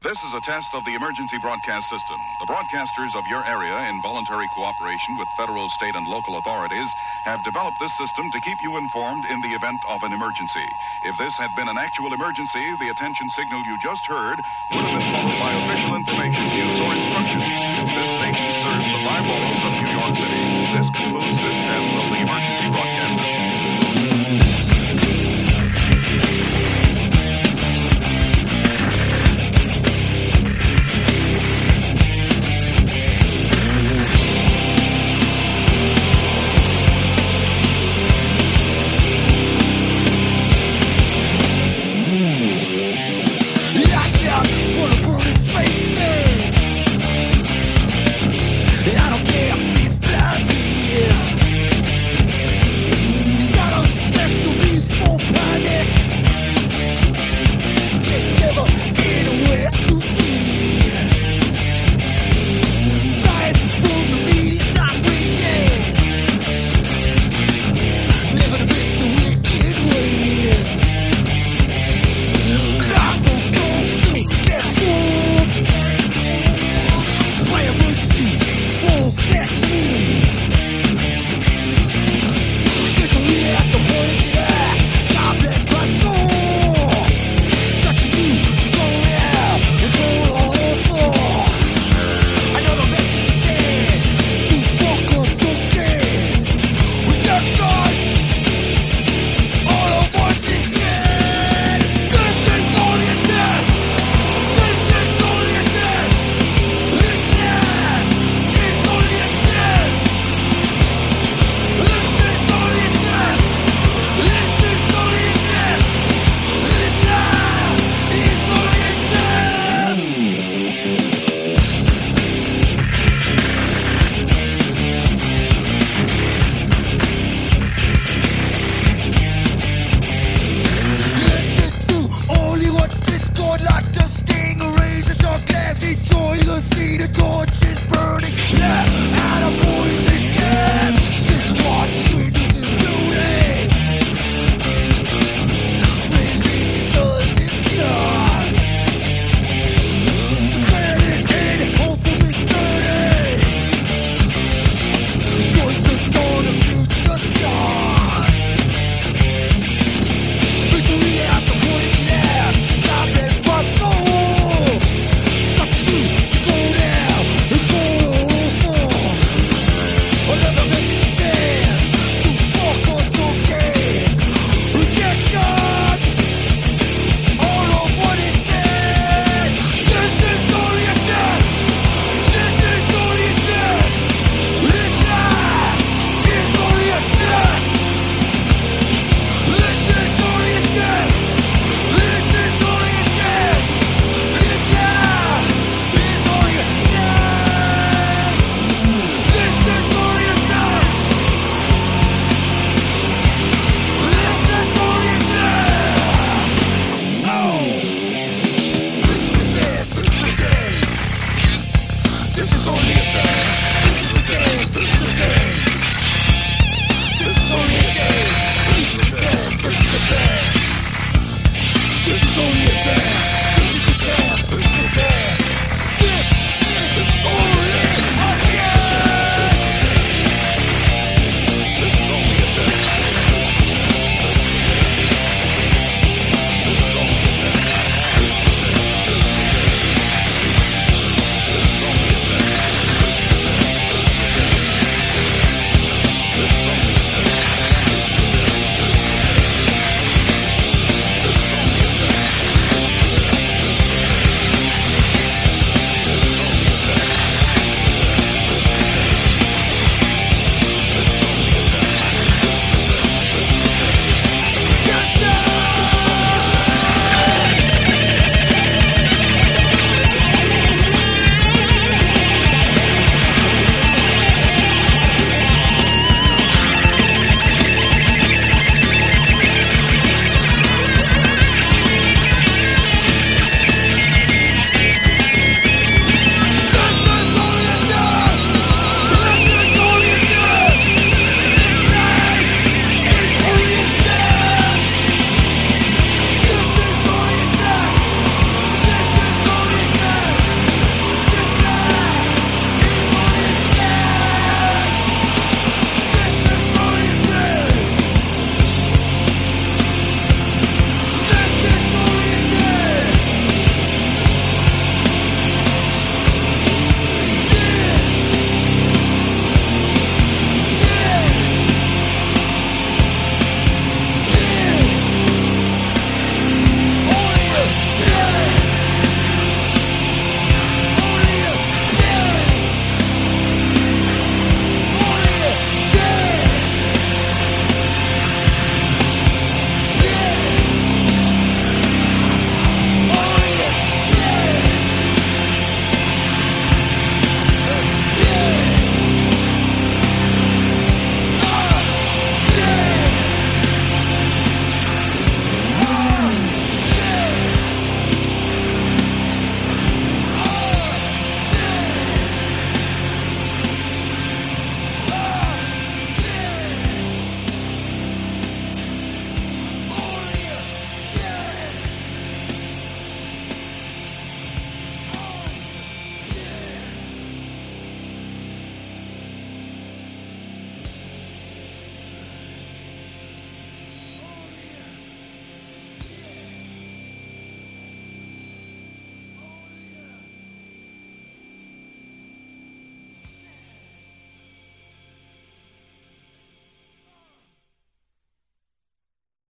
This is a test of the emergency broadcast system. The broadcasters of your area, in voluntary cooperation with federal, state, and local authorities, have developed this system to keep you informed in the event of an emergency. If this had been an actual emergency, the attention signal you just heard would have been followed by official information, news, or instructions. This station serves the 5 boroughs of New York City. This concludes this test of the emergency broadcast system.